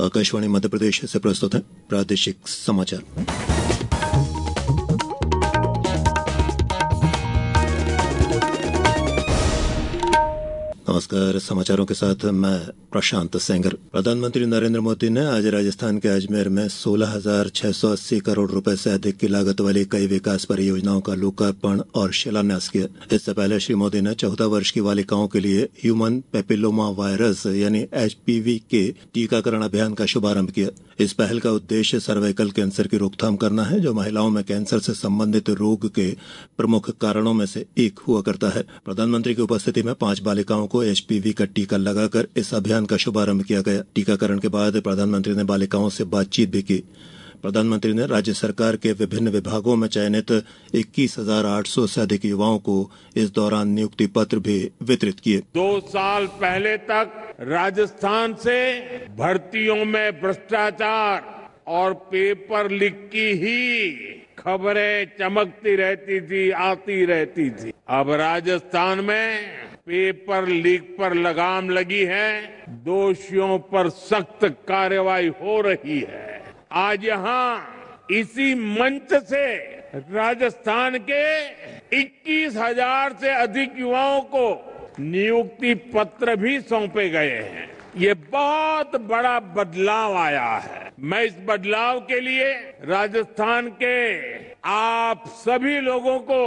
आकाशवाणी मध्य प्रदेश से प्रस्तुत है प्रादेशिक समाचार। नमस्कार, समाचारों के साथ मैं प्रशांत सेंगर। प्रधानमंत्री नरेंद्र मोदी ने आज राजस्थान के अजमेर में 16,680 करोड़ रुपए से अधिक की लागत वाली कई विकास परियोजनाओं का लोकार्पण और शिलान्यास किया। इससे पहले श्री मोदी ने 14 वर्ष की बालिकाओं के लिए ह्यूमन पेपिलोमा वायरस यानी HPV के टीकाकरण अभियान का शुभारंभ किया। इस पहल का उद्देश्य सर्वाइकल कैंसर की रोकथाम करना है, जो महिलाओं में कैंसर से संबंधित रोग के प्रमुख कारणों में से एक हुआ करता है। प्रधानमंत्री की उपस्थिति में 5 बालिकाओं को HPV का टीका लगाकर इस अभियान का शुभारंभ किया गया। टीकाकरण के बाद प्रधानमंत्री ने बालिकाओं से बातचीत भी की। प्रधानमंत्री ने राज्य सरकार के विभिन्न विभागों में चयनित 21,800 से अधिक युवाओं को इस दौरान नियुक्ति पत्र भी वितरित किए। 2 साल पहले तक राजस्थान से भर्तियों में भ्रष्टाचार और पेपर लीक की ही खबरें चमकती रहती थी, आती रहती थी। अब राजस्थान में पेपर लीक पर लगाम लगी है, दोषियों पर सख्त कार्रवाई हो रही है। आज यहाँ इसी मंच से राजस्थान के 21,000 से अधिक युवाओं को नियुक्ति पत्र भी सौंपे गए हैं। ये बहुत बड़ा बदलाव आया है। मैं इस बदलाव के लिए राजस्थान के आप सभी लोगों को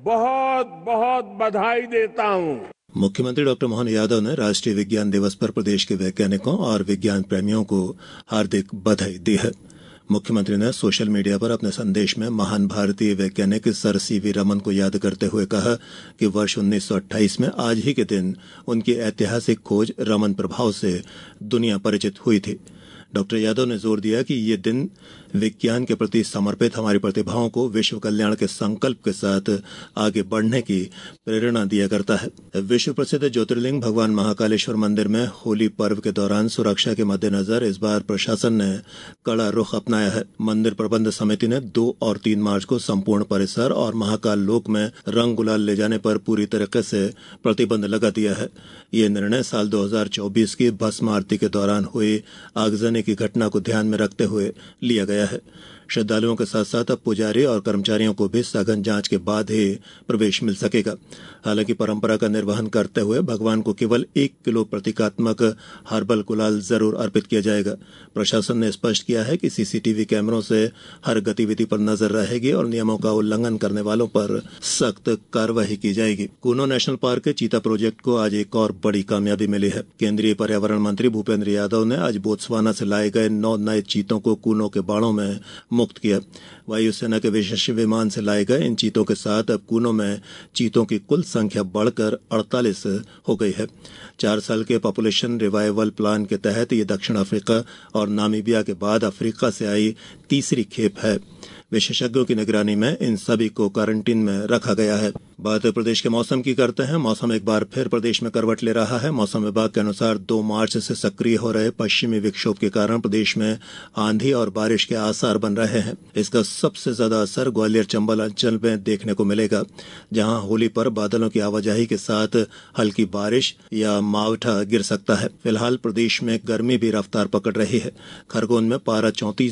बहुत बहुत बधाई देता हूँ। मुख्यमंत्री डॉक्टर मोहन यादव ने राष्ट्रीय विज्ञान दिवस पर प्रदेश के वैज्ञानिकों और विज्ञान प्रेमियों को हार्दिक बधाई दी है। मुख्यमंत्री ने सोशल मीडिया पर अपने संदेश में महान भारतीय वैज्ञानिक सर सीवी रमन को याद करते हुए कहा कि वर्ष 1928 में आज ही के दिन उनकी ऐतिहासिक खोज रमन प्रभाव से दुनिया परिचित हुई थी। डॉक्टर यादव ने जोर दिया कि ये दिन विज्ञान के प्रति समर्पित हमारी प्रतिभाओं को विश्व कल्याण के संकल्प के साथ आगे बढ़ने की प्रेरणा दिया करता है। विश्व प्रसिद्ध ज्योतिर्लिंग भगवान महाकालेश्वर मंदिर में होली पर्व के दौरान सुरक्षा के मद्देनजर इस बार प्रशासन ने कड़ा रुख अपनाया है। मंदिर प्रबंध समिति ने 2 और 3 मार्च को संपूर्ण परिसर और महाकाल लोक में रंग गुलाल ले जाने पर पूरी तरीके से प्रतिबंध लगा दिया है। ये निर्णय साल 2024 की भस्म आरती के दौरान हुई आगजनी की घटना को ध्यान में रखते हुए लिया गया है। श्रद्धालुओं के साथ साथ अब पुजारी और कर्मचारियों को भी सघन जांच के बाद ही प्रवेश मिल सकेगा। हालांकि परंपरा का निर्वहन करते हुए भगवान को केवल 1 किलो प्रतीकात्मक हर्बल गुलाल जरूर अर्पित किया जाएगा। प्रशासन ने स्पष्ट किया है कि सीसीटीवी कैमरों से हर गतिविधि पर नजर रहेगी और नियमों का उल्लंघन करने वालों पर सख्त कार्रवाई की जाएगी। कूनो नेशनल पार्क के चीता प्रोजेक्ट को आज एक और बड़ी कामयाबी मिली है। केंद्रीय पर्यावरण मंत्री भूपेंद्र यादव ने आज बोत्सवाना से लाए गए 9 नए चीतों को कूनो के बाड़ों में मुक्त किया। वायुसेना के विशेष विमान से लाए गए इन चीतों के साथ अब कूनो में चीतों की कुल संख्या बढ़कर 48 हो गई है। 4 साल के पॉपुलेशन रिवाइवल प्लान के तहत ये दक्षिण अफ्रीका और नामीबिया के बाद अफ्रीका से आई तीसरी खेप है। विशेषज्ञों की निगरानी में इन सभी को क्वारंटीन में रखा गया है। बात प्रदेश के मौसम की करते हैं। मौसम एक बार फिर प्रदेश में करवट ले रहा है। मौसम विभाग के अनुसार 2 मार्च से सक्रिय हो रहे पश्चिमी विक्षोभ के कारण प्रदेश में आंधी और बारिश के आसार बन रहे हैं। इसका सबसे ज्यादा असर ग्वालियर चंबल अंचल में देखने को मिलेगा, जहां होली पर बादलों की आवाजाही के साथ हल्की बारिश या मावठा गिर सकता है। फिलहाल प्रदेश में गर्मी भी रफ्तार पकड़ रही है। खरगोन में पारा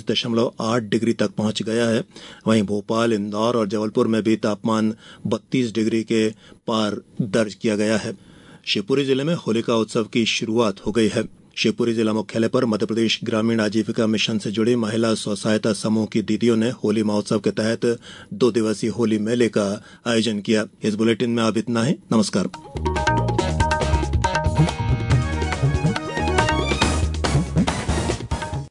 34.8 डिग्री तक पहुंच गया है। वहीं भोपाल, इंदौर और जबलपुर में भी तापमान 32 डिग्री के पार दर्ज किया गया है। शिवपुरी जिले में होलिका उत्सव की शुरुआत हो गई है। शिवपुरी जिला मुख्यालय पर मध्य प्रदेश ग्रामीण आजीविका मिशन से जुड़ी महिला स्व सहायता समूह की दीदियों ने होली महोत्सव के तहत 2 दिवसीय होली मेले का आयोजन किया। इस बुलेटिन में अब इतना ही। नमस्कार।